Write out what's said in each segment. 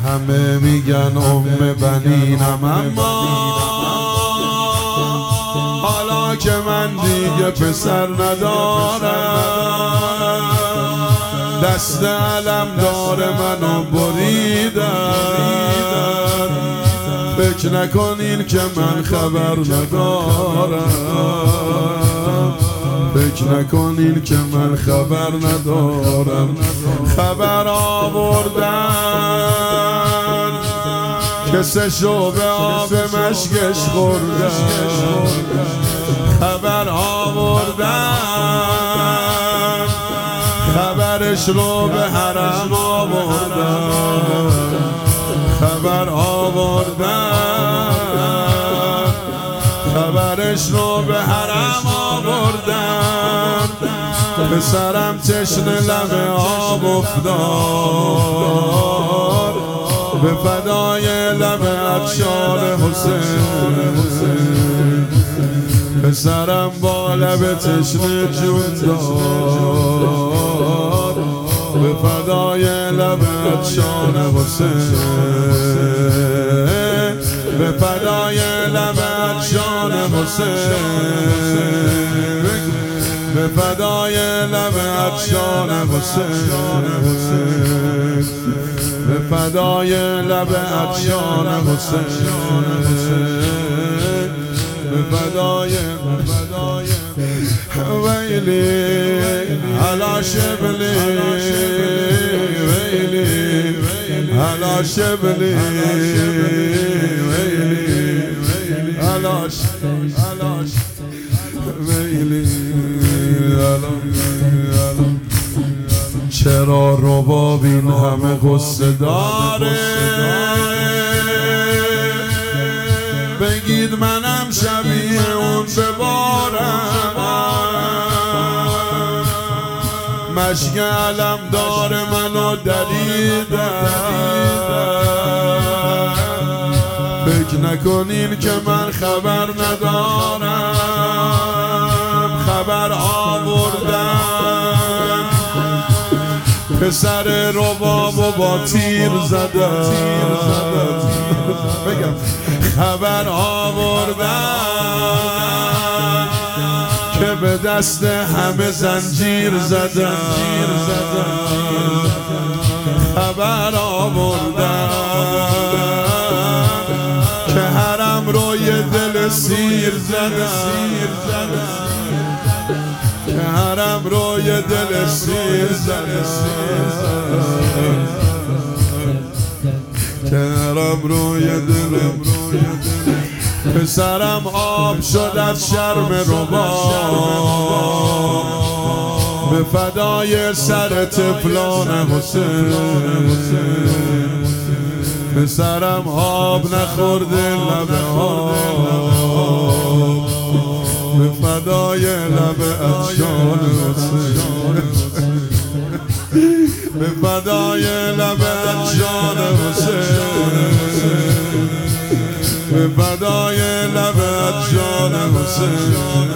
همه میگن بنینم، اما حالا که من دیگه پسر ندارم دست علم دار منو بریدن. فکر نکنین که من خبر ندارم، فکر نکنین که من خبر ندارم. خبر آوردن که سه شعبه آب مشکش خوردن، خبر آوردن خبرش رو به حرم آوردن، خبر آوردن خبرش رو به حرم آوردن. پسرم تشنه لب آب افتاد به فدای لب عطشان حسین. پسرم با لب تشنه جون داد به فدای لب عطشان حسین، به فدای لب عطشان حسین، به فدای لب عطشان حسین، به فدای لب عطشان حسین، به فدای ویلی علا شبلی، ویلی علا شبلی، ویلی علا ویلی علا. چرا رباب این همه غصه داره؟ بگید منم شبیه اون ببارم. مشک علم دار منو دریدن. فکر نکنین که من خبر ندارم، خبر آوردن پسر ربابو با تیر زدن. بگم خبر آوردن که به دست همه زنجیر زدن، خبر آوردن که حرم رو یه دل سیر زدن، که حرم رو یه دل سیر زدن، که حرم رو یه دل. پسرم آب شد از شرم رباب به فدای سر طفلان حسین. پسرم آب نخورده لب آب به فدای لب عطشان حسین، به فدای لب عطشان حسین، به فدای لب عطشان حسین.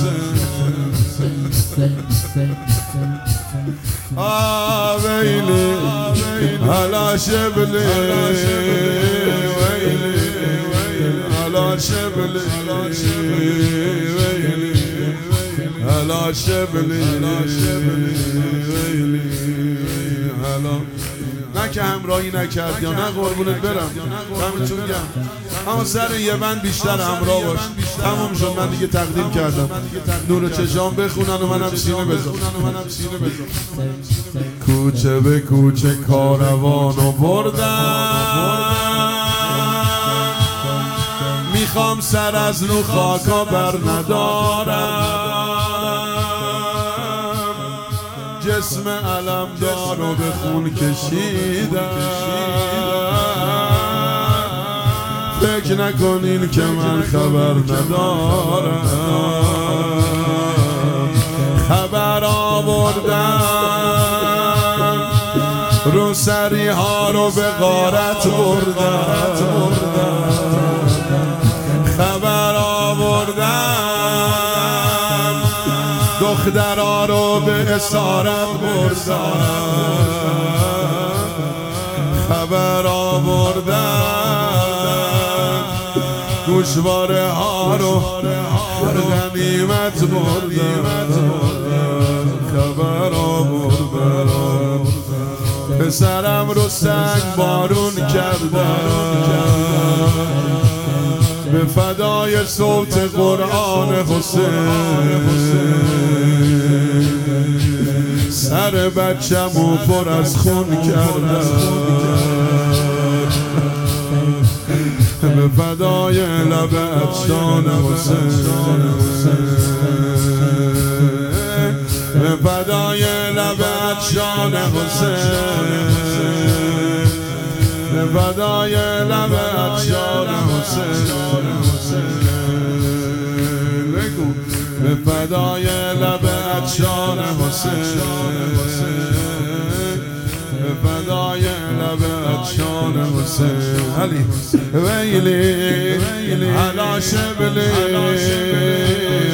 ویلی علا شبلی، ویلی علا شبلی، ویلی علا شبلی، ویلی علا. نه که همراهی نکرد یا نه قربونت برم، همینطور گم، اما سر یه بند بیشتر همراه باش. تمام شد، من دیگه تقدیم کردم. نور چشام بخونن و منم سینه بزن. کوچه به کوچه کاروانو بردن، میخوام سر از رو خاکا بر ندارم. جسم علمدار رو به خون کشیدم. فکر نکنین که من خبر ندارم. خبر آوردن رو سری ها رو به غارت بردن. خبر آوردن دخترها رو به اسارت بردن. خبر آوردن گوشواره ها رو غنیمت بردن خبر آوردن پسرم رو سنگ بارون کردن به فدای صوت قرآن حسین سر بچه‌مو پر از خون کردن به فدای لب افشان حسین به فدای لب افشان حسین به فدای لب افشان حسین بگو به فدای لب افشان حسین به فدای لب افشان حسین علی ویلی علی شبلی